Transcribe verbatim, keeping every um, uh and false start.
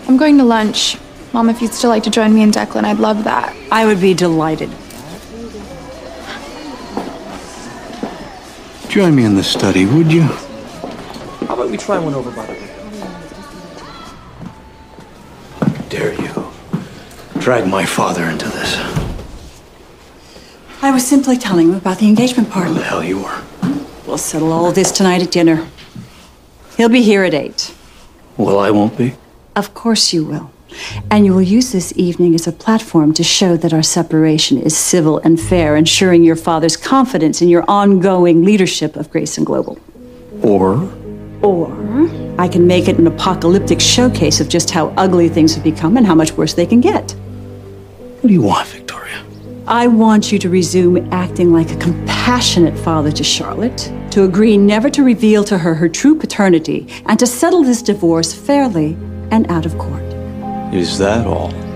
I'm going to lunch. Mom, if you'd still like to join me and Declan, I'd love that. I would be delighted. Join me in the study, would you? How about we try one over by the way? How dare you drag my father into this? I was simply telling him about the engagement party. Who the hell you were? We'll settle all of this tonight at dinner. He'll be here at eight. Well, I won't be. Of course you will. And you will use this evening as a platform to show that our separation is civil and fair, ensuring your father's confidence in your ongoing leadership of Grayson Global. Or? Or I can make it an apocalyptic showcase of just how ugly things have become and how much worse they can get. What do you want, Victoria? I want you to resume acting like a compassionate father to Charlotte, to agree never to reveal to her her true paternity, and to settle this divorce fairly and out of court. Is that all?